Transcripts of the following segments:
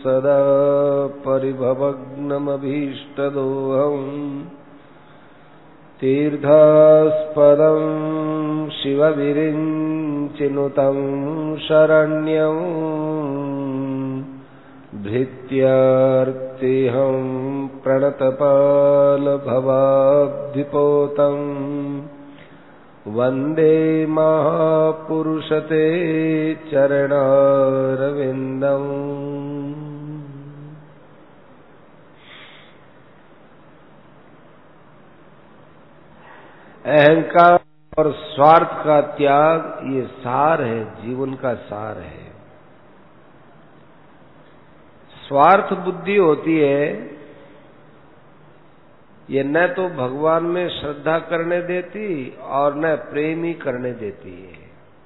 सदा परिभवग्नमभीष्टदोहम् तीर्थास्पदं शिवविरिञ्चिनुतं शरण्यं भृत्यार्तिहं प्रणतपालभवाब्धिपोतं वन्दे महापुरुषते चरणारविन्दम्। अहंकार और स्वार्थ का त्याग ये सार है, जीवन का सार है। स्वार्थ बुद्धि होती है, ये न तो भगवान में श्रद्धा करने देती और न प्रेम ही करने देती है।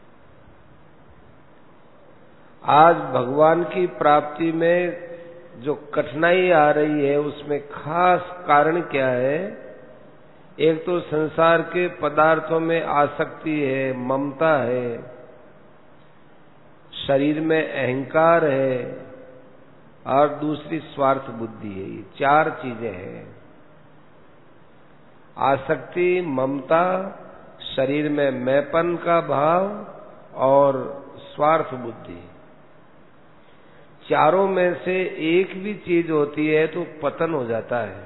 आज भगवान की प्राप्ति में जो कठिनाई आ रही है उसमें खास कारण क्या है? एक तो संसार के पदार्थों में आसक्ति है, ममता है, शरीर में अहंकार है और दूसरी स्वार्थ बुद्धि है। ये चार चीजें हैं, आसक्ति, ममता, शरीर में मैंपन का भाव और स्वार्थ बुद्धि। चारों में से एक भी चीज होती है तो पतन हो जाता है।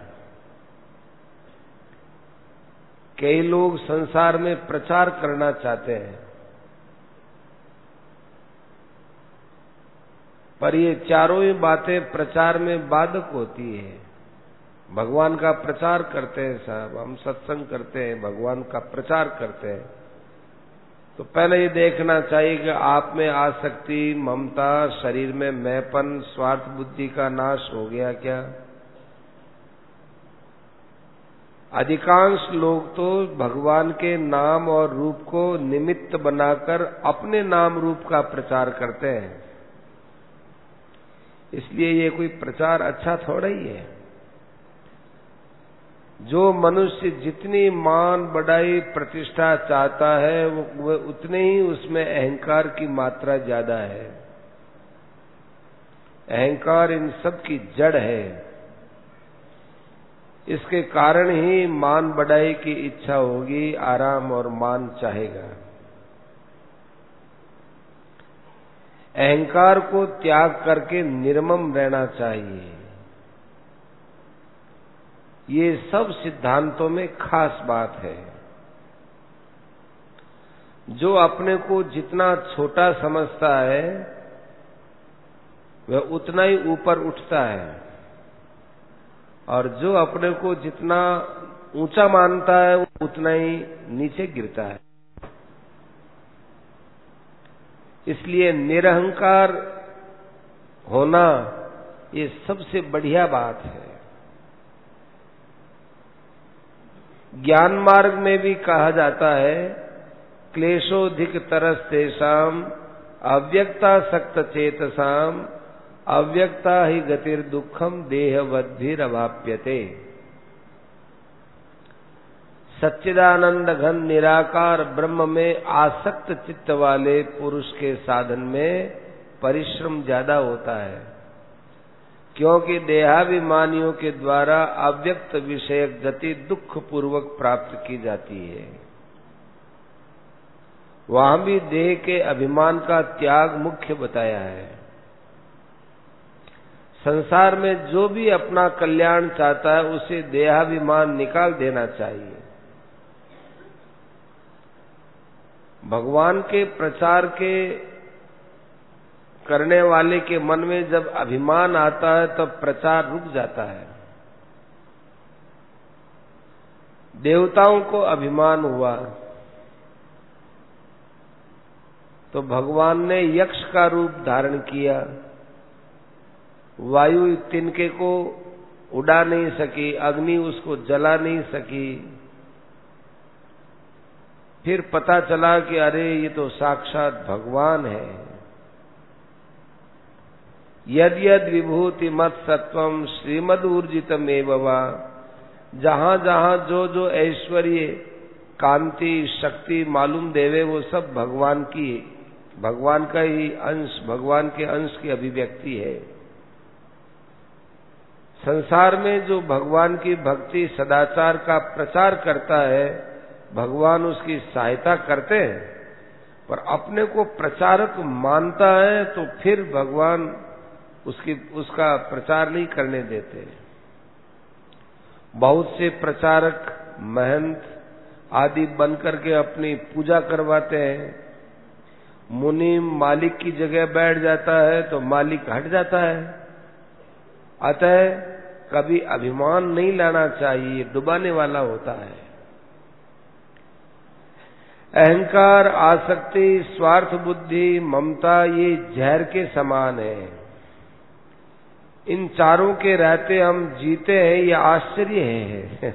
कई लोग संसार में प्रचार करना चाहते हैं, पर ये चारों ही बातें प्रचार में बाधक होती है। भगवान का प्रचार करते हैं साहब, हम सत्संग करते हैं, भगवान का प्रचार करते हैं, तो पहले ये देखना चाहिए कि आप में आसक्ति, ममता, शरीर में मैंपन, स्वार्थ बुद्धि का नाश हो गया क्या? अधिकांश लोग तो भगवान के नाम और रूप को निमित्त बनाकर अपने नाम रूप का प्रचार करते हैं, इसलिए ये कोई प्रचार अच्छा थोड़ा ही है। जो मनुष्य जितनी मान, बढ़ाई, प्रतिष्ठा चाहता है वो उतने ही उसमें अहंकार की मात्रा ज्यादा है। अहंकार इन सब की जड़ है। इसके कारण ही मान बढ़ाई की इच्छा होगी, आराम और मान चाहेगा। अहंकार को त्याग करके निर्मम रहना चाहिए। ये सब सिद्धांतों में खास बात है। जो अपने को जितना छोटा समझता है वह उतना ही ऊपर उठता है, और जो अपने को जितना ऊंचा मानता है वो उतना ही नीचे गिरता है। इसलिए निरहंकार होना ये सबसे बढ़िया बात है। ज्ञान मार्ग में भी कहा जाता है, क्लेशोधिक तरस्तेषाम अव्यक्ता सक्त चेतसाम अव्यक्ता ही गतिर दुखम देहवद्भिरवाप्यते। सच्चिदानंद घन निराकार ब्रह्म में आसक्त चित्त वाले पुरुष के साधन में परिश्रम ज्यादा होता है, क्योंकि देहाभिमानियों के द्वारा अव्यक्त विषयक गति दुख पूर्वक प्राप्त की जाती है। वहां भी देह के अभिमान का त्याग मुख्य बताया है। संसार में जो भी अपना कल्याण चाहता है उसे देहाभिमान निकाल देना चाहिए। भगवान के प्रचार के करने वाले के मन में जब अभिमान आता है तब प्रचार रुक जाता है। देवताओं को अभिमान हुआ तो भगवान ने यक्ष का रूप धारण किया। वायु तिनके को उड़ा नहीं सकी, अग्नि उसको जला नहीं सकी। फिर पता चला कि अरे ये तो साक्षात भगवान है। यद यद विभूति मत सत्वम श्रीमद ऊर्जितमेव वा। जहां जहां जो जो ऐश्वर्य, कांति, शक्ति मालूम देवे वो सब भगवान की, भगवान का ही अंश, भगवान के अंश की अभिव्यक्ति है। संसार में जो भगवान की भक्ति सदाचार का प्रचार करता है, भगवान उसकी सहायता करते हैं, पर अपने को प्रचारक मानता है तो फिर भगवान उसका प्रचार नहीं करने देते। बहुत से प्रचारक महंत आदि बनकर के अपनी पूजा करवाते हैं। मुनि मालिक की जगह बैठ जाता है तो मालिक हट जाता है। अतः कभी अभिमान नहीं लाना चाहिए, डुबाने वाला होता है। अहंकार, आसक्ति, स्वार्थ बुद्धि, ममता ये जहर के समान है। इन चारों के रहते हम जीते हैं, ये आश्चर्य है।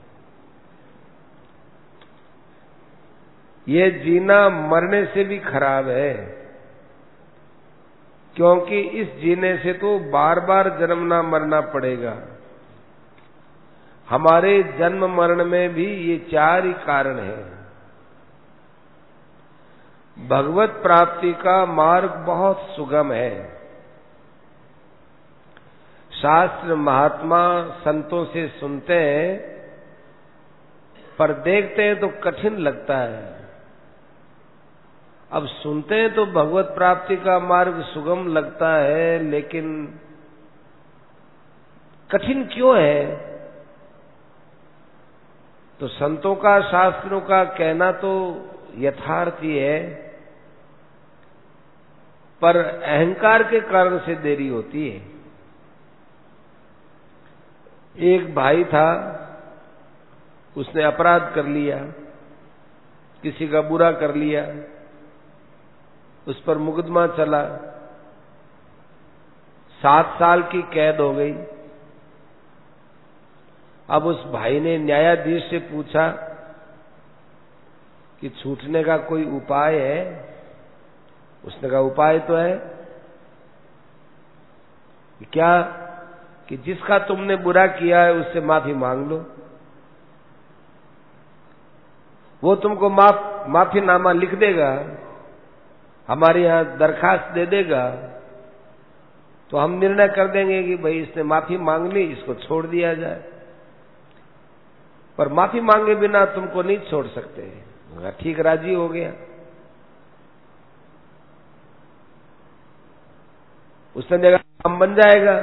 ये जीना मरने से भी खराब है, क्योंकि इस जीने से तो बार बार जन्मना मरना पड़ेगा। हमारे जन्म मरण में भी ये चार ही कारण है। भगवत प्राप्ति का मार्ग बहुत सुगम है। शास्त्र महात्मा संतों से सुनते हैं, पर देखते हैं तो कठिन लगता है। अब सुनते हैं तो भगवत प्राप्ति का मार्ग सुगम लगता है, लेकिन कठिन क्यों है? तो संतों का, शास्त्रों का कहना तो यथार्थ ही है, पर अहंकार के कारण से देरी होती है। एक भाई था, उसने अपराध कर लिया, किसी का बुरा कर लिया, उस पर मुकदमा चला, 7 साल की कैद हो गई। अब उस भाई ने न्यायाधीश से पूछा कि छूटने का कोई उपाय है? उसने कहा उपाय तो है। क्या? कि जिसका तुमने बुरा किया है उससे माफी मांग लो। वो तुमको माफीनामा लिख देगा, हमारे यहां दरखास्त दे देगा, तो हम निर्णय कर देंगे कि भाई इसने माफी मांग ली, इसको छोड़ दिया जाए। पर माफी मांगे बिना तुमको नहीं छोड़ सकते। ठीक, राजी हो गया। उसने देखा काम बन जाएगा,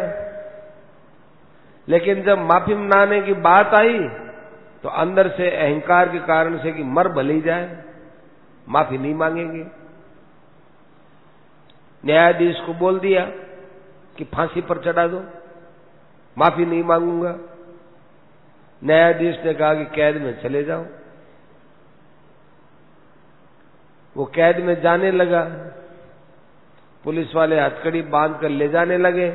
लेकिन जब माफी मांगने की बात आई तो अंदर से अहंकार के कारण से कि मर भले जाए, माफी नहीं मांगेंगे। न्यायाधीश को बोल दिया कि फांसी पर चढ़ा दो, माफी नहीं मांगूंगा। न्यायाधीश ने कहा कि कैद में चले जाओ। वो कैद में जाने लगा, पुलिस वाले हथकड़ी बांध कर ले जाने लगे।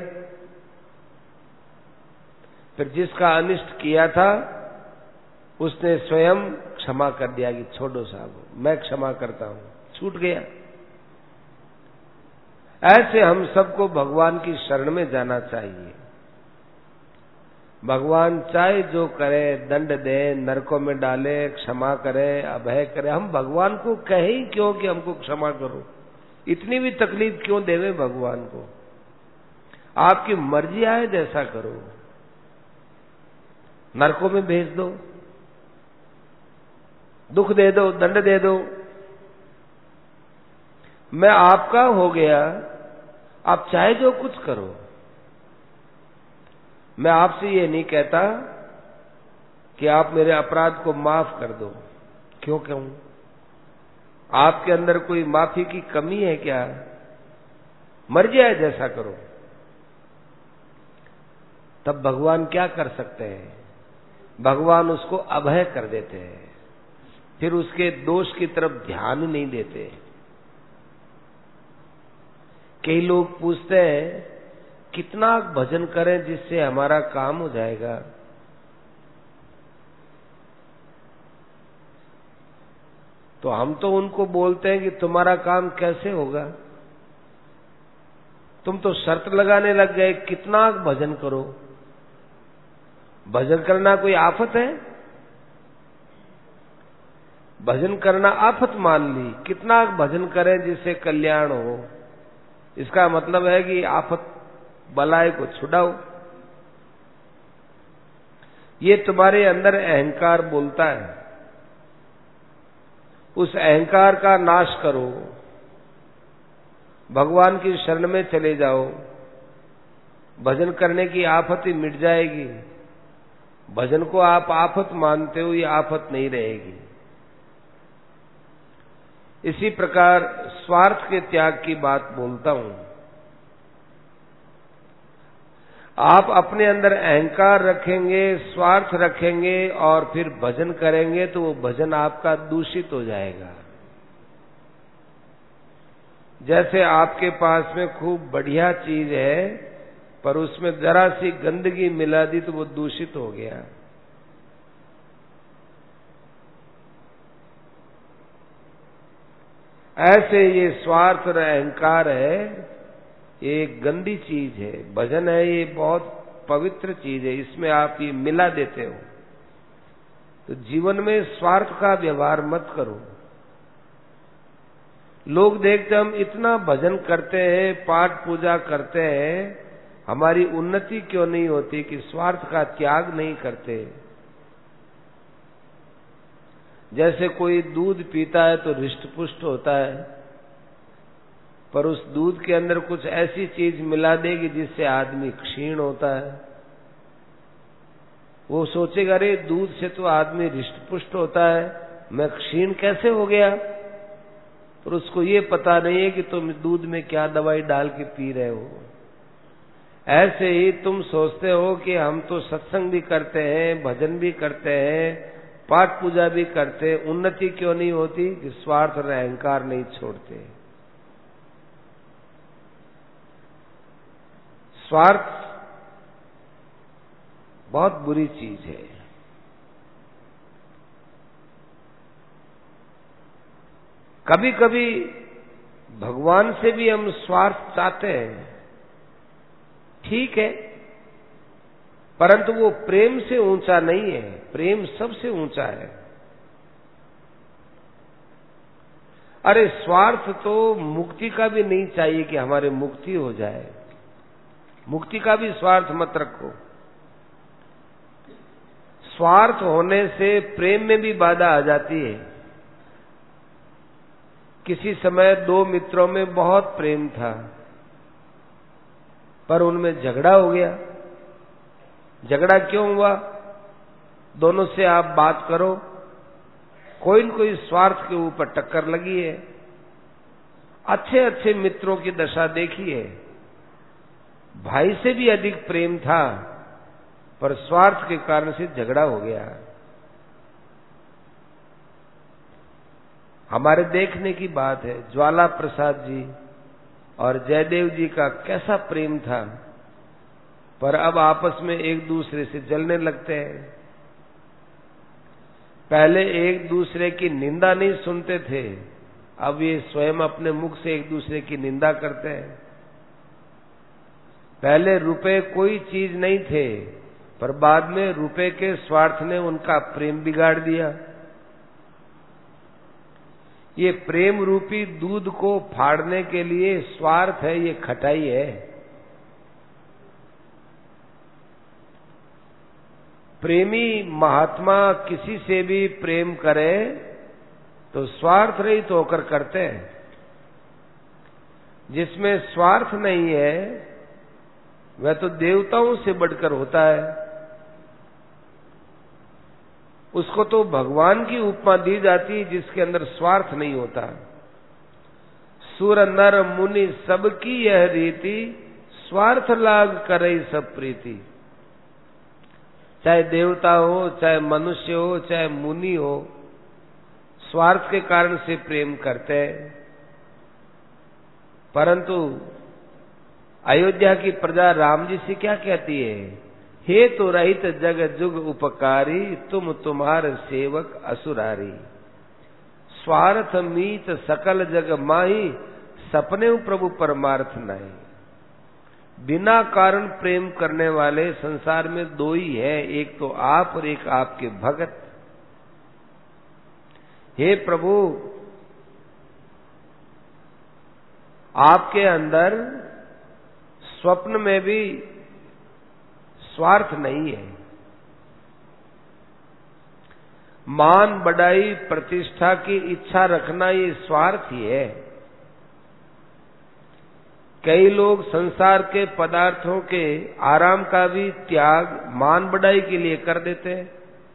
फिर जिसका अनिष्ट किया था उसने स्वयं क्षमा कर दिया कि छोड़ो साहब, मैं क्षमा करता हूं, छूट गया। ऐसे हम सबको भगवान की शरण में जाना चाहिए। भगवान चाहे जो करे, दंड दे, नरकों में डाले, क्षमा करे, अभय करे, हम भगवान को कहे ही क्यों कि हमको क्षमा करो? इतनी भी तकलीफ क्यों देवे भगवान को? आपकी मर्जी आए जैसा करो, नरकों में भेज दो, दुख दे दो, दंड दे दो। मैं आपका हो गया, आप चाहे जो कुछ करो। मैं आपसे ये नहीं कहता कि आप मेरे अपराध को माफ कर दो। क्यों कहूं? आपके अंदर कोई माफी की कमी है क्या? मर्जी है जैसा करो। तब भगवान क्या कर सकते हैं? भगवान उसको अभय कर देते हैं, फिर उसके दोष की तरफ ध्यान ही नहीं देते। कई लोग पूछते हैं कितना भजन करें जिससे हमारा काम हो जाएगा? तो हम तो उनको बोलते हैं कि तुम्हारा काम कैसे होगा? तुम तो शर्त लगाने लग गए, कितना भजन करो। भजन करना कोई आफत है? भजन करना आफत मान ली। कितना भजन करें जिससे कल्याण हो, इसका मतलब है कि आफत बलाए को छुड़ाओ। ये तुम्हारे अंदर अहंकार बोलता है। उस अहंकार का नाश करो, भगवान की शरण में चले जाओ, भजन करने की आफत ही मिट जाएगी। भजन को आप आफत मानते हो, ये आफत नहीं रहेगी। इसी प्रकार स्वार्थ के त्याग की बात बोलता हूं। आप अपने अंदर अहंकार रखेंगे, स्वार्थ रखेंगे और फिर भजन करेंगे तो वो भजन आपका दूषित हो जाएगा। जैसे आपके पास में खूब बढ़िया चीज है पर उसमें जरा सी गंदगी मिला दी तो वो दूषित हो गया। ऐसे ये स्वार्थ और अहंकार है, ये गंदी चीज है। भजन है ये बहुत पवित्र चीज है, इसमें आप ये मिला देते हो। तो जीवन में स्वार्थ का व्यवहार मत करो। लोग देखते हम इतना भजन करते हैं, पाठ पूजा करते हैं, हमारी उन्नति क्यों नहीं होती कि स्वार्थ का त्याग नहीं करते। जैसे कोई दूध पीता है तो हृष्ट पुष्ट होता है, पर उस दूध के अंदर कुछ ऐसी चीज मिला देगी जिससे आदमी क्षीण होता है। वो सोचेगा अरे दूध से तो आदमी हृष्ट पुष्ट होता है, मैं क्षीण कैसे हो गया। पर उसको ये पता नहीं है कि तुम दूध में क्या दवाई डाल के पी रहे हो। ऐसे ही तुम सोचते हो कि हम तो सत्संग भी करते हैं, भजन भी करते हैं, पाठ पूजा भी करते हैं, उन्नति क्यों नहीं होती कि स्वार्थ और अहंकार नहीं छोड़ते। स्वार्थ बहुत बुरी चीज है। कभी कभी भगवान से भी हम स्वार्थ चाहते हैं, ठीक है, परंतु वो प्रेम से ऊंचा नहीं है। प्रेम सबसे ऊंचा है। अरे स्वार्थ तो मुक्ति का भी नहीं चाहिए कि हमारे मुक्ति हो जाए। मुक्ति का भी स्वार्थ मत रखो। स्वार्थ होने से प्रेम में भी बाधा आ जाती है। किसी समय दो मित्रों में बहुत प्रेम था, पर उनमें झगड़ा हो गया। झगड़ा क्यों हुआ? दोनों से आप बात करो, कोई न कोई स्वार्थ के ऊपर टक्कर लगी है। अच्छे अच्छे मित्रों की दशा देखिए, भाई से भी अधिक प्रेम था, पर स्वार्थ के कारण से झगड़ा हो गया। हमारे देखने की बात है, ज्वाला प्रसाद जी और जयदेव जी का कैसा प्रेम था, पर अब आपस में एक दूसरे से जलने लगते हैं। पहले एक दूसरे की निंदा नहीं सुनते थे, अब ये स्वयं अपने मुख से एक दूसरे की निंदा करते हैं। पहले रुपए कोई चीज नहीं थे, पर बाद में रुपए के स्वार्थ ने उनका प्रेम बिगाड़ दिया। ये प्रेम रूपी दूध को फाड़ने के लिए स्वार्थ है, ये खटाई है। प्रेमी महात्मा किसी से भी प्रेम करे तो स्वार्थ रहित होकर करते हैं। जिसमें स्वार्थ नहीं है वह तो देवताओं से बढ़कर होता है। उसको तो भगवान की उपमा दी जाती है जिसके अंदर स्वार्थ नहीं होता। सुर नर मुनि सबकी यह रीति, स्वार्थ लाग करे सब प्रीति। चाहे देवता हो, चाहे मनुष्य हो, चाहे मुनि हो, स्वार्थ के कारण से प्रेम करते हैं। परंतु अयोध्या की प्रजा राम जी से क्या कहती है? हे तो रहित जग जुग उपकारी, तुम तुम्हार सेवक असुरारी। स्वार्थ मीत सकल जग माही, सपने प्रभु परमार्थ नहीं। बिना कारण प्रेम करने वाले संसार में दो ही है, एक तो आप और एक आपके भगत। हे प्रभु, आपके अंदर स्वप्न में भी स्वार्थ नहीं है। मान बढ़ाई प्रतिष्ठा की इच्छा रखना ये स्वार्थ ही है। कई लोग संसार के पदार्थों के आराम का भी त्याग मान बढ़ाई के लिए कर देते हैं।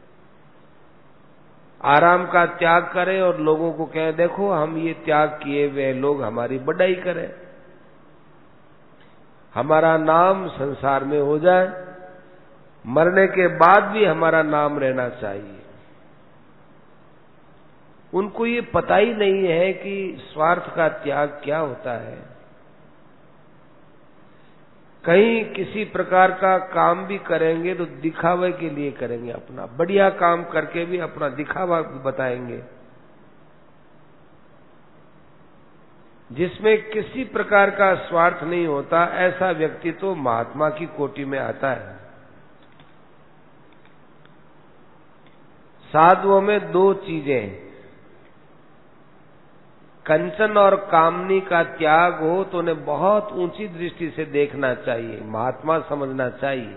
आराम का त्याग करें और लोगों को कहें देखो हम ये त्याग किए हुए, लोग हमारी बढ़ाई करें, हमारा नाम संसार में हो जाए, मरने के बाद भी हमारा नाम रहना चाहिए। उनको ये पता ही नहीं है कि स्वार्थ का त्याग क्या होता है। कहीं किसी प्रकार का काम भी करेंगे तो दिखावे के लिए करेंगे, अपना बढ़िया काम करके भी अपना दिखावा बताएंगे, जिसमें किसी प्रकार का स्वार्थ नहीं होता। ऐसा व्यक्ति तो महात्मा की कोटि में आता है। साधुओं में दो चीजें, कंचन और कामनी का त्याग हो तो उन्हें बहुत ऊंची दृष्टि से देखना चाहिए, महात्मा समझना चाहिए।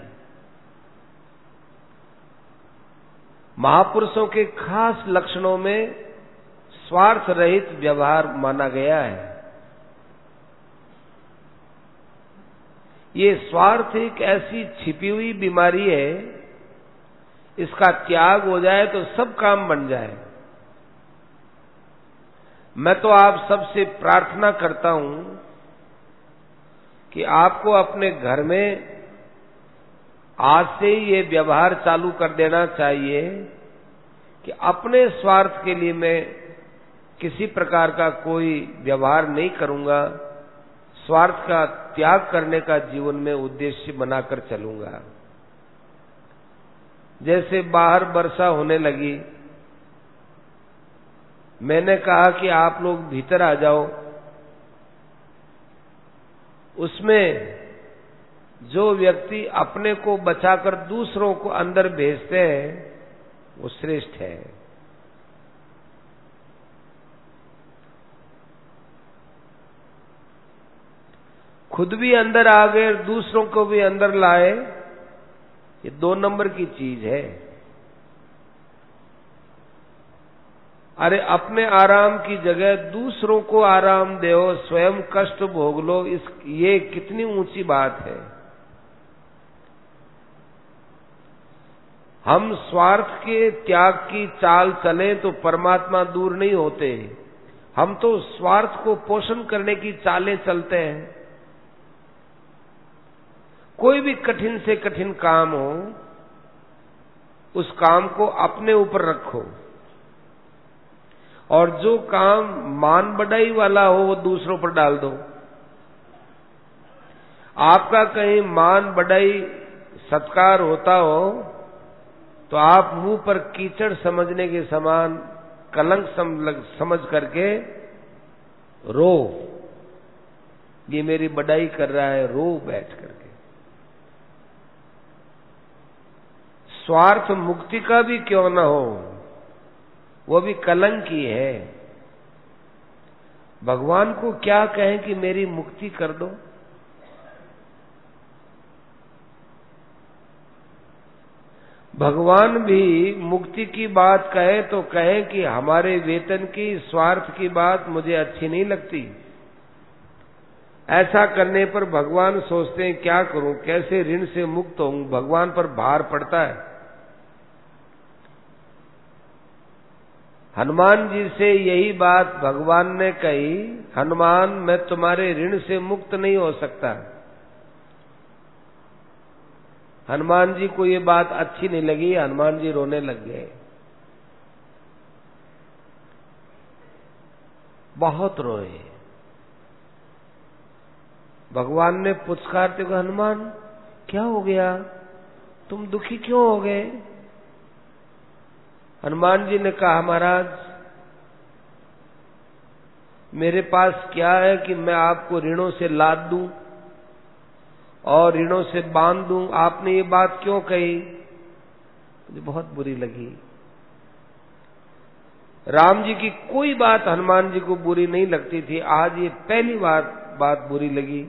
महापुरुषों के खास लक्षणों में स्वार्थ रहित व्यवहार माना गया है। ये स्वार्थ एक ऐसी छिपी हुई बीमारी है, इसका त्याग हो जाए तो सब काम बन जाए। मैं तो आप सबसे प्रार्थना करता हूं कि आपको अपने घर में आज से ही ये व्यवहार चालू कर देना चाहिए कि अपने स्वार्थ के लिए मैं किसी प्रकार का कोई व्यवहार नहीं करूंगा, स्वार्थ का त्याग करने का जीवन में उद्देश्य बनाकर चलूंगा। जैसे बाहर वर्षा होने लगी, मैंने कहा कि आप लोग भीतर आ जाओ। उसमें जो व्यक्ति अपने को बचाकर दूसरों को अंदर भेजते हैं वो श्रेष्ठ है। खुद भी अंदर आ गए, दूसरों को भी अंदर लाए, ये 2 नंबर की चीज है। अरे अपने आराम की जगह दूसरों को आराम दो, स्वयं कष्ट भोग लो, ये कितनी ऊंची बात है। हम स्वार्थ के त्याग की चाल चलें तो परमात्मा दूर नहीं होते। हम तो स्वार्थ को पोषण करने की चालें चलते हैं। कोई भी कठिन से कठिन काम हो, उस काम को अपने ऊपर रखो, और जो काम मान बढ़ाई वाला हो वो दूसरों पर डाल दो। आपका कहीं मान बढ़ाई सत्कार होता हो तो आप मुंह पर कीचड़ समझने के समान कलंक समझ करके रो, ये मेरी बढ़ाई कर रहा है, रो बैठ करके। स्वार्थ मुक्ति का भी क्यों न हो, वो भी कलंक ही है। भगवान को क्या कहें कि मेरी मुक्ति कर दो। भगवान भी मुक्ति की बात कहे तो कहे कि हमारे वेतन की स्वार्थ की बात मुझे अच्छी नहीं लगती। ऐसा करने पर भगवान सोचते हैं क्या करूं, कैसे ऋण से मुक्त हूं, भगवान पर भार पड़ता है। हनुमान जी से यही बात भगवान ने कही, हनुमान मैं तुम्हारे ऋण से मुक्त नहीं हो सकता। हनुमान जी को ये बात अच्छी नहीं लगी, हनुमान जी रोने लग गए, बहुत रोए। भगवान ने पुचकारते हुए, हनुमान क्या हो गया, तुम दुखी क्यों हो गए। हनुमान जी ने कहा, महाराज मेरे पास क्या है कि मैं आपको ऋणों से लाद दूं और ऋणों से बांध दूं। आपने ये बात क्यों कही, मुझे बहुत बुरी लगी। राम जी की कोई बात हनुमान जी को बुरी नहीं लगती थी, आज ये पहली बात बुरी लगी।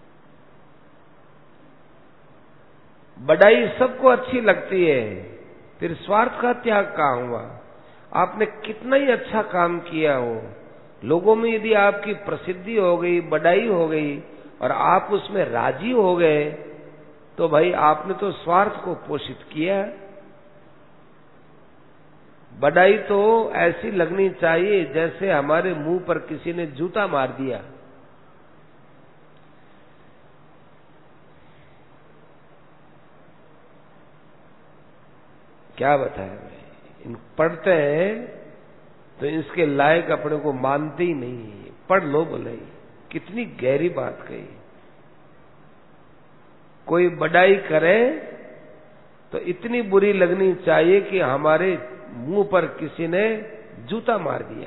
बढ़ाई सबको अच्छी लगती है, फिर स्वार्थ का त्याग कहाँ हुआ? आपने कितना ही अच्छा काम किया हो, लोगों में यदि आपकी प्रसिद्धि हो गई, बड़ाई हो गई और आप उसमें राजी हो गए, तो भाई आपने तो स्वार्थ को पोषित किया। बड़ाई तो ऐसी लगनी चाहिए जैसे हमारे मुंह पर किसी ने जूता मार दिया। क्या बताएं भाई, इन पढ़ते हैं तो इसके लायक अपने को मानते ही नहीं। पढ़ लो बोले, कितनी गहरी बात कही। कोई बड़ाई करे तो इतनी बुरी लगनी चाहिए कि हमारे मुंह पर किसी ने जूता मार दिया।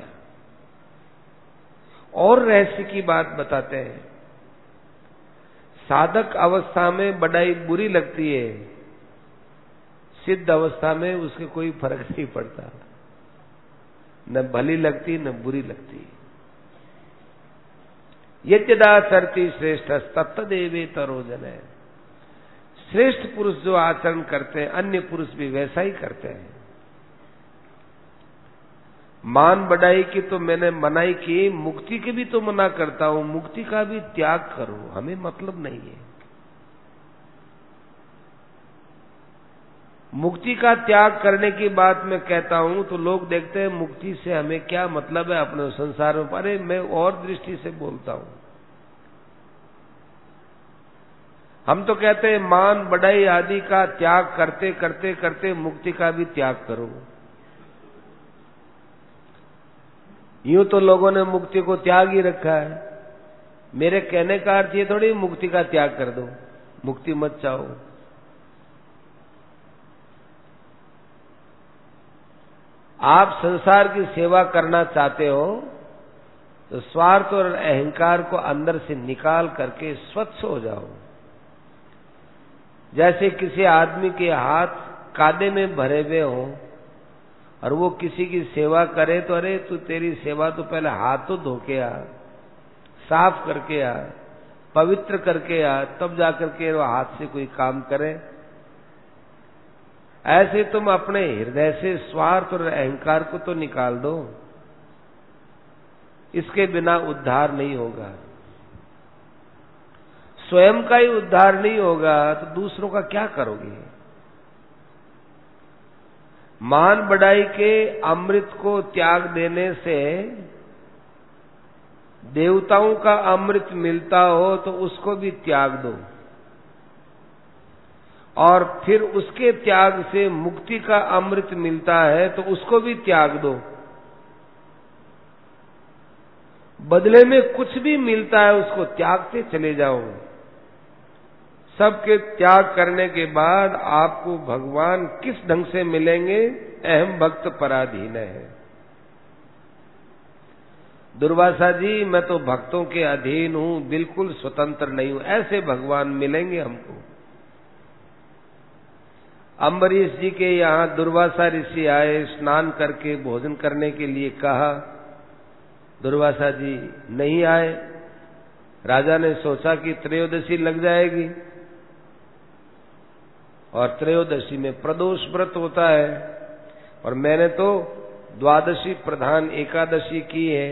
और रहस्य की बात बताते हैं, साधक अवस्था में बड़ाई बुरी लगती है, सिद्ध अवस्था में उसके कोई फर्क नहीं पड़ता, न भली लगती न बुरी लगती। यद्यदा सरती श्रेष्ठ तत्तदेवेतरो जने। श्रेष्ठ पुरुष जो आचरण करते हैं, अन्य पुरुष भी वैसा ही करते हैं। मान बढ़ाई की तो मैंने मनाई की, मुक्ति की भी तो मना करता हूं। मुक्ति का भी त्याग करो, हमें मतलब नहीं है। मुक्ति का त्याग करने की बात मैं कहता हूं तो लोग देखते हैं मुक्ति से हमें क्या मतलब है अपने संसार में। अरे मैं और दृष्टि से बोलता हूं। हम तो कहते हैं मान बढ़ाई आदि का त्याग करते करते करते मुक्ति का भी त्याग करो। यूं तो लोगों ने मुक्ति को त्याग ही रखा है। मेरे कहने का अर्थ ये थोड़ी मुक्ति का त्याग कर दो, मुक्ति मत चाहो। आप संसार की सेवा करना चाहते हो तो स्वार्थ और अहंकार को अंदर से निकाल करके स्वच्छ हो जाओ। जैसे किसी आदमी के हाथ कादे में भरे हुए हो और वो किसी की सेवा करे तो अरे तू तेरी सेवा तो पहले हाथ तो धो के आ, साफ करके आ, पवित्र करके आ, तब जाकर के वो हाथ से कोई काम करे। ऐसे तुम अपने हृदय से स्वार्थ और अहंकार को तो निकाल दो। इसके बिना उद्धार नहीं होगा। स्वयं का ही उद्धार नहीं होगा तो दूसरों का क्या करोगे? मान बढ़ाई के अमृत को त्याग देने से देवताओं का अमृत मिलता हो तो उसको भी त्याग दो, और फिर उसके त्याग से मुक्ति का अमृत मिलता है तो उसको भी त्याग दो। बदले में कुछ भी मिलता है उसको त्यागते चले जाओ। सबके त्याग करने के बाद आपको भगवान किस ढंग से मिलेंगे? अहम भक्त पराधीन है। दुर्वासा जी मैं तो भक्तों के अधीन हूं, बिल्कुल स्वतंत्र नहीं हूं, ऐसे भगवान मिलेंगे हमको। अम्बरीश जी के यहाँ दुर्वासा ऋषि आए, स्नान करके भोजन करने के लिए कहा। दुर्वासा जी नहीं आए। राजा ने सोचा कि त्रयोदशी लग जाएगी, और त्रयोदशी में प्रदोष व्रत होता है, और मैंने तो द्वादशी प्रधान एकादशी की है।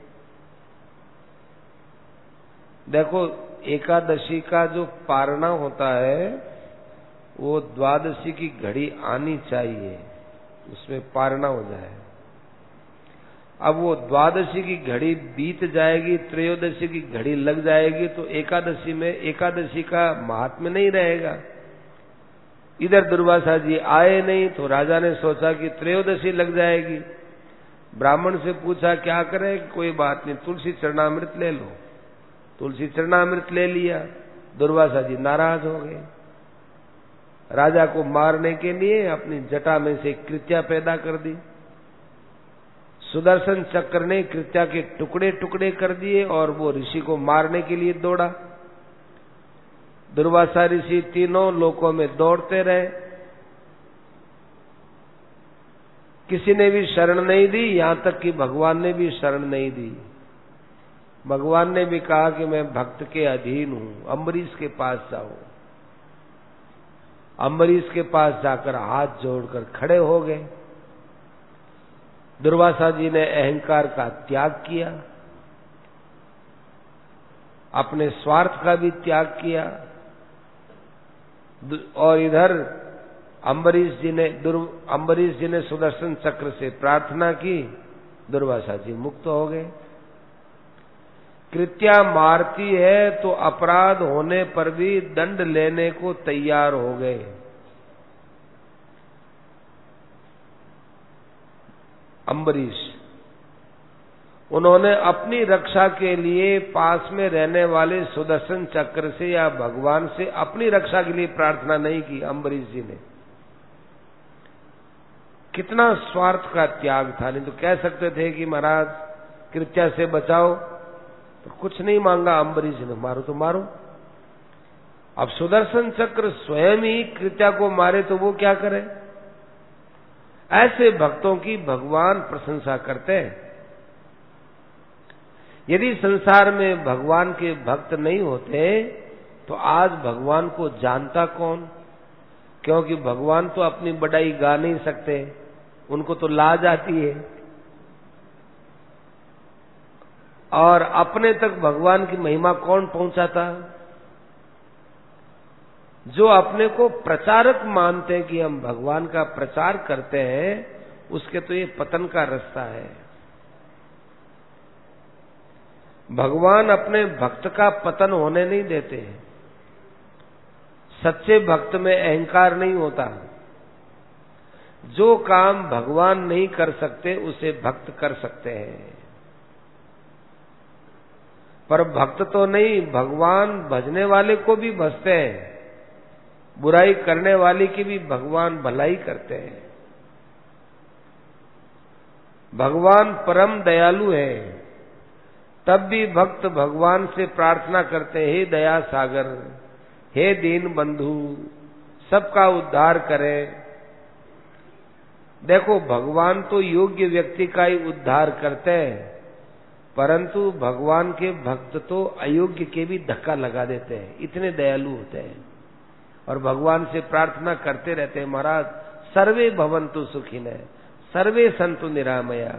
देखो एकादशी का जो पारणा होता है वो द्वादशी की घड़ी आनी चाहिए, उसमें पारणा हो जाए। अब वो द्वादशी की घड़ी बीत जाएगी, त्रयोदशी की घड़ी लग जाएगी, तो एकादशी में एकादशी का महात्म्य नहीं रहेगा। इधर दुर्वासा जी आए नहीं तो राजा ने सोचा कि त्रयोदशी लग जाएगी। ब्राह्मण से पूछा क्या करें? कोई बात नहीं, तुलसी चरणामृत ले लो। तुलसी चरणामृत ले लिया। दुर्वासा जी नाराज हो गए। राजा को मारने के लिए अपनी जटा में से कृत्या पैदा कर दी। सुदर्शन चक्र ने कृत्या के टुकड़े टुकड़े कर दिए और वो ऋषि को मारने के लिए दौड़ा। दुर्वासा ऋषि तीनों लोकों में दौड़ते रहे, किसी ने भी शरण नहीं दी, यहां तक कि भगवान ने भी शरण नहीं दी। भगवान ने भी कहा कि मैं भक्त के अधीन हूं, अम्बरीश के पास जाओ। अम्बरीश के पास जाकर हाथ जोड़कर खड़े हो गए। दुर्वासा जी ने अहंकार का त्याग किया, अपने स्वार्थ का भी त्याग किया, और इधर अम्बरीश जी ने सुदर्शन चक्र से प्रार्थना की, दुर्वासा जी मुक्त हो गए। कृत्या मारती है तो अपराध होने पर भी दंड लेने को तैयार हो गए। अम्बरीश, उन्होंने अपनी रक्षा के लिए पास में रहने वाले सुदर्शन चक्र से या भगवान से अपनी रक्षा के लिए प्रार्थना नहीं की। अम्बरीश जी ने कितना स्वार्थ का त्याग था। नहीं तो कह सकते थे कि महाराज कृत्या से बचाओ, तो कुछ नहीं मांगा अम्बरीश ने, मारो तो मारो। अब सुदर्शन चक्र स्वयं ही कृत्या को मारे तो वो क्या करे। ऐसे भक्तों की भगवान प्रशंसा करते हैं। यदि संसार में भगवान के भक्त नहीं होते तो आज भगवान को जानता कौन, क्योंकि भगवान तो अपनी बड़ाई गा नहीं सकते, उनको तो लाज आती है। और अपने तक भगवान की महिमा कौन पहुंचाता। जो अपने को प्रचारक मानते हैं कि हम भगवान का प्रचार करते हैं, उसके तो ये पतन का रास्ता है। भगवान अपने भक्त का पतन होने नहीं देते हैं। सच्चे भक्त में अहंकार नहीं होता। जो काम भगवान नहीं कर सकते उसे भक्त कर सकते हैं। पर भक्त तो नहीं, भगवान भजने वाले को भी भजते हैं, बुराई करने वाले की भी भगवान भलाई करते हैं। भगवान परम दयालु है, तब भी भक्त भगवान से प्रार्थना करते हैं, हे दया सागर, हे दीन बंधु, सबका उद्धार करे। देखो भगवान तो योग्य व्यक्ति का ही उद्धार करते हैं, परंतु भगवान के भक्त तो अयोग्य के भी धक्का लगा देते हैं, इतने दयालु होते हैं। और भगवान से प्रार्थना करते रहते हैं, महाराज सर्वे भवन्तु सुखिनः, सर्वे सन्तु निरामया।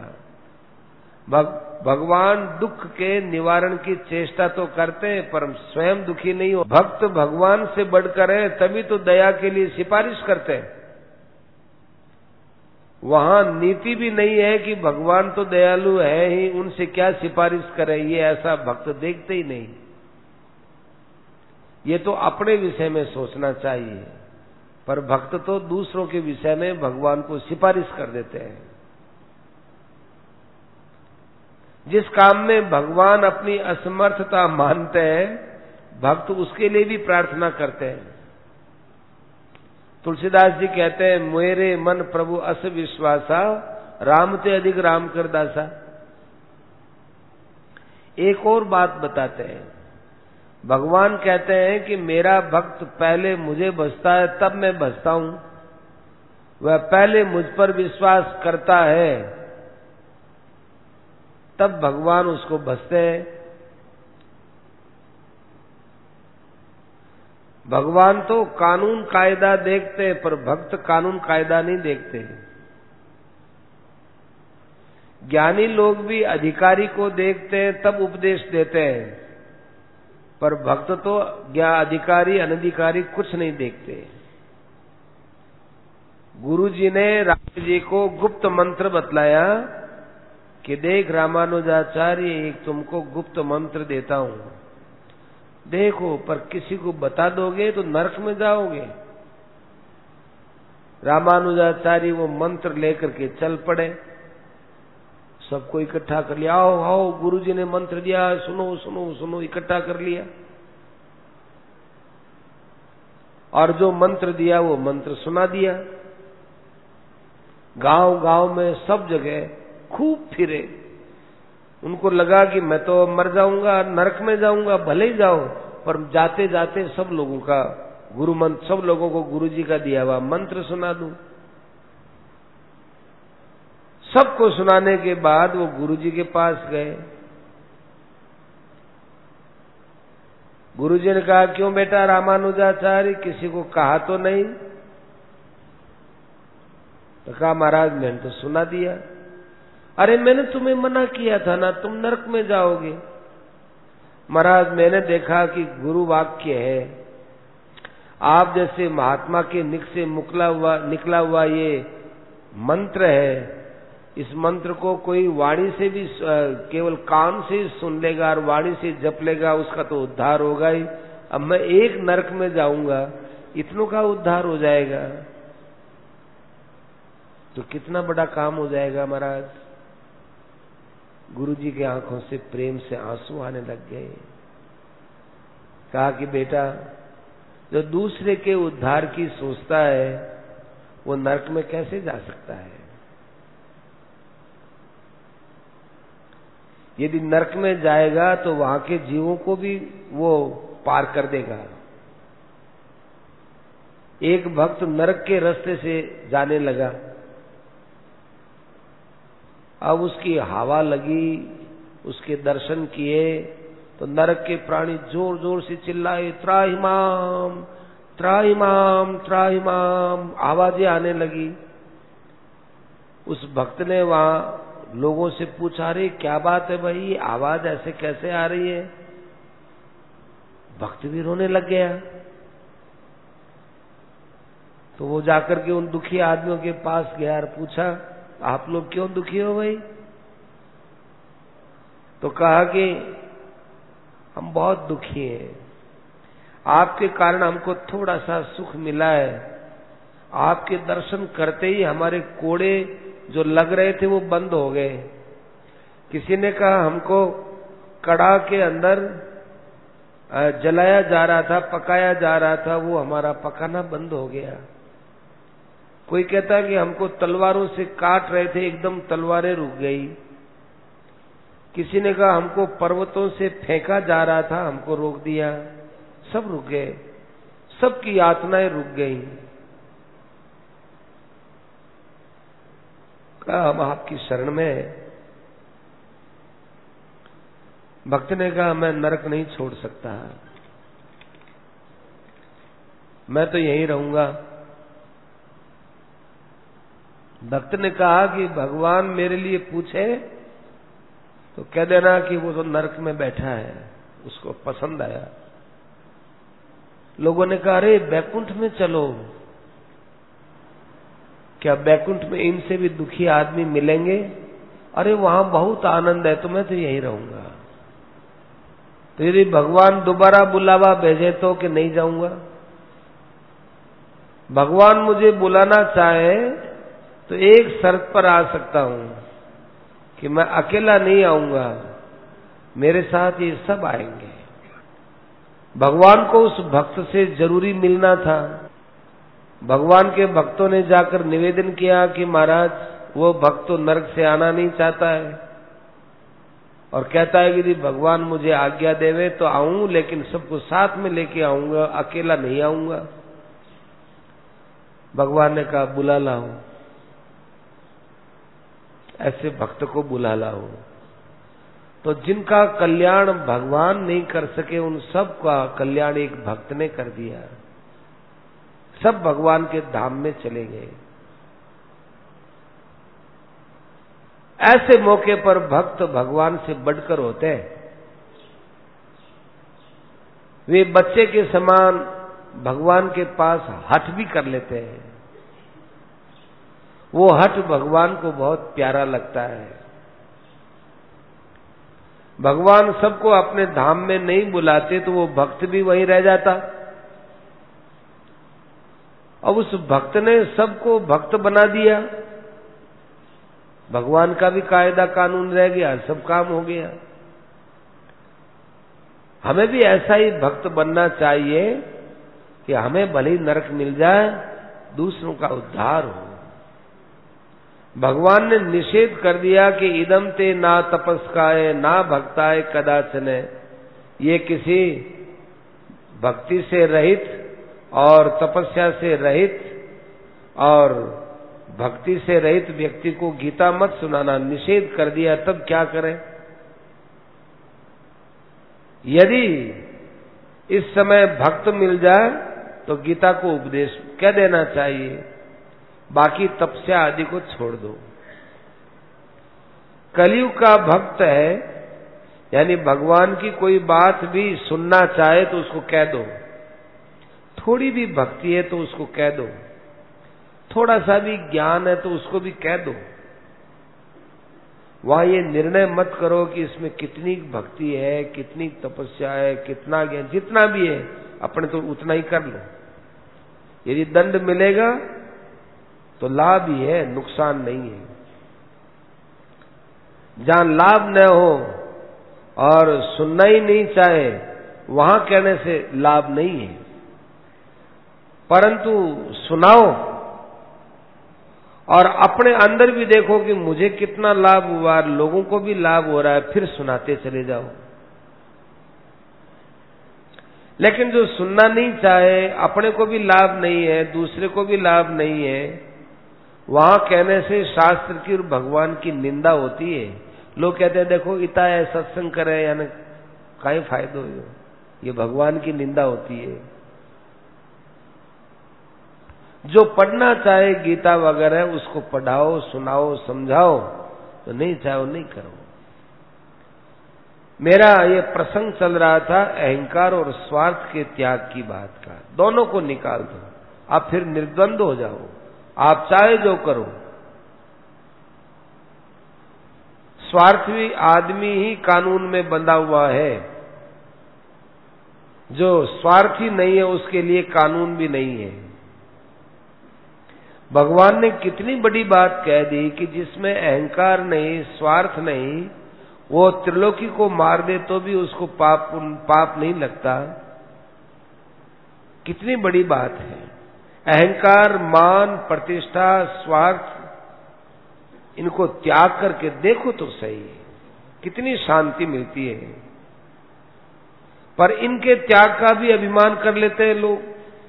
भगवान दुख के निवारण की चेष्टा तो करते हैं, पर स्वयं दुखी नहीं हो। भक्त भगवान से बढ़कर है, तभी तो दया के लिए सिफारिश करते हैं। वहां नीति भी नहीं है कि भगवान तो दयालु है ही, उनसे क्या सिफारिश करें, ये ऐसा भक्त देखते ही नहीं। ये तो अपने विषय में सोचना चाहिए, पर भक्त तो दूसरों के विषय में भगवान को सिफारिश कर देते हैं। जिस काम में भगवान अपनी असमर्थता मानते हैं, भक्त उसके लिए भी प्रार्थना करते हैं। तुलसीदास जी कहते हैं, मेरे मन प्रभु अस विश्वासा, राम ते अधिक राम कर दासा। एक और बात बताते हैं, भगवान कहते हैं कि मेरा भक्त पहले मुझे भजता है तब मैं भजता हूं। वह पहले मुझ पर विश्वास करता है तब भगवान उसको भजते हैं। भगवान तो कानून कायदा देखते हैं, पर भक्त कानून कायदा नहीं देखते। ज्ञानी लोग भी अधिकारी को देखते हैं तब उपदेश देते हैं, पर भक्त तो अधिकारी अनधिकारी कुछ नहीं देखते। गुरु जी ने राम जी को गुप्त मंत्र बतलाया कि देख रामानुजाचार्य, एक तुमको गुप्त मंत्र देता हूं, देखो, पर किसी को बता दोगे तो नरक में जाओगे। रामानुजाचार्य वो मंत्र लेकर के चल पड़े, सबको इकट्ठा कर लिया। आओ आओ, गुरुजी ने मंत्र दिया, सुनो सुनो सुनो, इकट्ठा कर लिया। और जो मंत्र दिया वो मंत्र सुना दिया। गांव गांव में सब जगह खूब फिरे। उनको लगा कि मैं तो मर जाऊंगा, नरक में जाऊंगा, भले ही जाओ, पर जाते जाते सब लोगों का गुरु मंत्र, सब लोगों को गुरुजी का दिया हुआ मंत्र सुना दूं। सबको सुनाने के बाद वो गुरुजी के पास गए। गुरुजी ने कहा, क्यों बेटा रामानुजाचार्य, किसी को कहा तो नहीं? तो कहा, महाराज मैंने तो सुना दिया। अरे मैंने तुम्हें मना किया था ना, तुम नरक में जाओगे। महाराज मैंने देखा कि गुरु वाक्य है, आप जैसे महात्मा के निक से निकला हुआ ये मंत्र है, इस मंत्र को कोई वाणी से भी केवल कान से सुन लेगा और वाणी से जप लेगा, उसका तो उद्धार होगा ही। अब मैं एक नरक में जाऊंगा, इतनों का उद्धार हो जाएगा तो कितना बड़ा काम हो जाएगा महाराज। गुरुजी की आंखों से प्रेम से आंसू आने लग गए। कहा कि बेटा, जो दूसरे के उद्धार की सोचता है वो नरक में कैसे जा सकता है? यदि नरक में जाएगा तो वहां के जीवों को भी वो पार कर देगा। एक भक्त नरक के रास्ते से जाने लगा, अब उसकी हवा लगी, उसके दर्शन किए तो नरक के प्राणी जोर जोर से चिल्लाए, त्राहिमाम त्राहिमाम त्राहिमाम, आवाजें आने लगी। उस भक्त ने वहां लोगों से पूछा, रे क्या बात है भाई, आवाज ऐसे कैसे आ रही है? भक्त भी रोने लग गया। तो वो जाकर के उन दुखी आदमियों के पास गया और पूछा, आप लोग क्यों दुखी हो भाई? तो कहा कि हम बहुत दुखी हैं, आपके कारण हमको थोड़ा सा सुख मिला है। आपके दर्शन करते ही हमारे कोड़े जो लग रहे थे वो बंद हो गए। किसी ने कहा हमको कड़ा के अंदर जलाया जा रहा था, पकाया जा रहा था, वो हमारा पकाना बंद हो गया। कोई कहता है कि हमको तलवारों से काट रहे थे, एकदम तलवारें रुक गई। किसी ने कहा हमको पर्वतों से फेंका जा रहा था, हमको रोक दिया, सब रुक गए, सबकी यातनाएं रुक गई। कहा हम आपकी शरण में। भक्त ने कहा मैं नरक नहीं छोड़ सकता, मैं तो यहीं रहूंगा। भक्त ने कहा कि भगवान मेरे लिए पूछे तो कह देना कि वो तो नरक में बैठा है, उसको पसंद आया। लोगों ने कहा अरे बैकुंठ में चलो, क्या बैकुंठ में इनसे भी दुखी आदमी मिलेंगे? अरे वहां बहुत आनंद है, तो मैं तो यहीं रहूंगा। तो यदि भगवान दोबारा बुलावा भेजे तो कि नहीं जाऊंगा? भगवान मुझे बुलाना चाहे तो एक शर्त पर आ सकता हूं कि मैं अकेला नहीं आऊंगा, मेरे साथ ये सब आएंगे। भगवान को उस भक्त से जरूरी मिलना था। भगवान के भक्तों ने जाकर निवेदन किया कि महाराज वो भक्त तो नरक से आना नहीं चाहता है और कहता है कि यदि भगवान मुझे आज्ञा देवे तो आऊं, लेकिन सबको साथ में लेके आऊंगा, अकेला नहीं आऊंगा। भगवान ने कहा बुला लाओ, ऐसे भक्त को बुला लाओ। तो जिनका कल्याण भगवान नहीं कर सके उन सब का कल्याण एक भक्त ने कर दिया। सब भगवान के धाम में चले गए। ऐसे मौके पर भक्त भगवान से बढ़कर होते हैं। वे बच्चे के समान भगवान के पास हठ भी कर लेते हैं। वो हठ भगवान को बहुत प्यारा लगता है। भगवान सबको अपने धाम में नहीं बुलाते तो वो भक्त भी वहीं रह जाता। अब उस भक्त ने सबको भक्त बना दिया, भगवान का भी कायदा कानून रह गया, सब काम हो गया। हमें भी ऐसा ही भक्त बनना चाहिए कि हमें भले ही नरक मिल जाए, दूसरों का उद्धार हो। भगवान ने निषेध कर दिया कि इदम ते ना तपस्काय ना भक्ताय कदाचन, ये किसी भक्ति से रहित और तपस्या से रहित और भक्ति से रहित व्यक्ति को गीता मत सुनाना, निषेध कर दिया। तब क्या करें? यदि इस समय भक्त मिल जाए तो गीता को उपदेश कह देना चाहिए, बाकी तपस्या आदि को छोड़ दो। कलयुग का भक्त है, यानी भगवान की कोई बात भी सुनना चाहे तो उसको कह दो, थोड़ी भी भक्ति है तो उसको कह दो, थोड़ा सा भी ज्ञान है तो उसको भी कह दो। वहां ये निर्णय मत करो कि इसमें कितनी भक्ति है, कितनी तपस्या है, कितना ज्ञान, जितना भी है अपने तो उतना ही कर लो। यदि दंड मिलेगा तो लाभ ही है, नुकसान नहीं है। जहां लाभ न हो और सुनना ही नहीं चाहे वहां कहने से लाभ नहीं है, परंतु सुनाओ और अपने अंदर भी देखो कि मुझे कितना लाभ हुआ, लोगों को भी लाभ हो रहा है, फिर सुनाते चले जाओ। लेकिन जो सुनना नहीं चाहे, अपने को भी लाभ नहीं है, दूसरे को भी लाभ नहीं है, वहां कहने से शास्त्र की और भगवान की निंदा होती है। लोग कहते हैं देखो इतना है सत्संग करे यानी काई फायदो हो, ये भगवान की निंदा होती है। जो पढ़ना चाहे गीता वगैरह उसको पढ़ाओ, सुनाओ, समझाओ, तो नहीं चाहो नहीं करो। मेरा ये प्रसंग चल रहा था अहंकार और स्वार्थ के त्याग की बात का। दोनों को निकाल दो, आप फिर निर्द्वंद हो जाओ, आप चाहे जो करो। स्वार्थी आदमी ही कानून में बंधा हुआ है, जो स्वार्थी नहीं है उसके लिए कानून भी नहीं है। भगवान ने कितनी बड़ी बात कह दी कि जिसमें अहंकार नहीं, स्वार्थ नहीं, वो त्रिलोकी को मार दे तो भी उसको पाप नहीं लगता। कितनी बड़ी बात है। अहंकार, मान, प्रतिष्ठा, स्वार्थ, इनको त्याग करके देखो तो सही, कितनी शांति मिलती है। पर इनके त्याग का भी अभिमान कर लेते हैं लोग।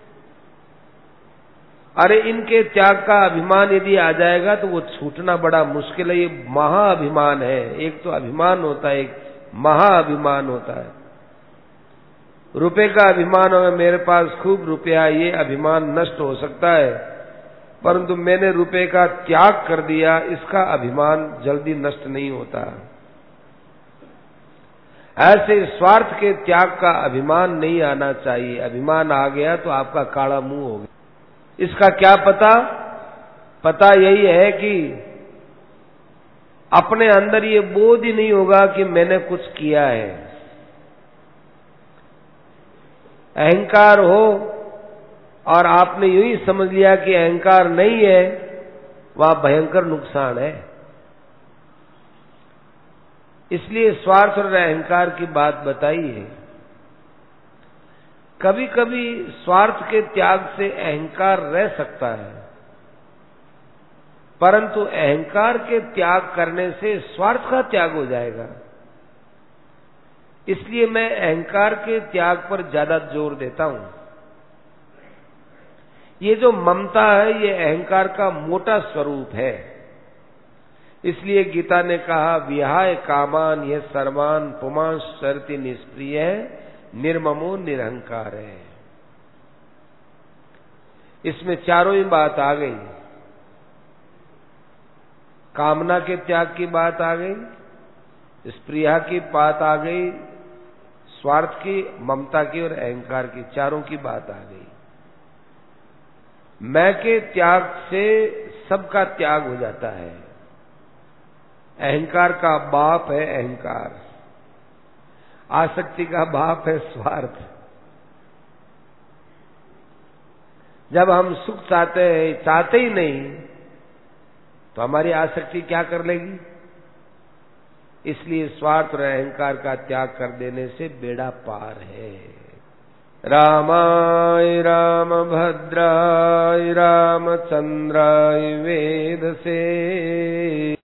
अरे इनके त्याग का अभिमान यदि आ जाएगा तो वो छूटना बड़ा मुश्किल है। ये महाअभिमान है। एक तो अभिमान होता है, एक महाअभिमान होता है। रुपए का अभिमान हो, मेरे पास खूब रुपया, ये अभिमान नष्ट हो सकता है, परंतु मैंने रुपए का त्याग कर दिया, इसका अभिमान जल्दी नष्ट नहीं होता। ऐसे स्वार्थ के त्याग का अभिमान नहीं आना चाहिए। अभिमान आ गया तो आपका काला मुंह हो गया। इसका क्या पता? पता यही है कि अपने अंदर ये बोध ही नहीं होगा कि मैंने कुछ किया है। अहंकार हो और आपने यूं ही समझ लिया कि अहंकार नहीं है, वहां भयंकर नुकसान है। इसलिए स्वार्थ और अहंकार की बात बताई है। कभी कभी स्वार्थ के त्याग से अहंकार रह सकता है, परंतु अहंकार के त्याग करने से स्वार्थ का त्याग हो जाएगा। इसलिए मैं अहंकार के त्याग पर ज्यादा जोर देता हूं। ये जो ममता है ये अहंकार का मोटा स्वरूप है। इसलिए गीता ने कहा विहाय कामान यह सर्वान पुमांस शर्ति निष्प्रिय निर्ममो निरहंकार है। इसमें चारों ही बात आ गई। कामना के त्याग की बात आ गई, स्प्रिया की बात आ गई, स्वार्थ की, ममता की और अहंकार की, चारों की बात आ गई। मैं के त्याग से सबका त्याग हो जाता है। अहंकार का बाप है अहंकार, आसक्ति का बाप है स्वार्थ। जब हम सुख चाहते हैं, चाहते ही नहीं, तो हमारी आसक्ति क्या कर लेगी? इसलिए स्वार्थ और अहंकार का त्याग कर देने से बेड़ा पार है। रामाय रामभद्राय रामचंद्राय वेधसे।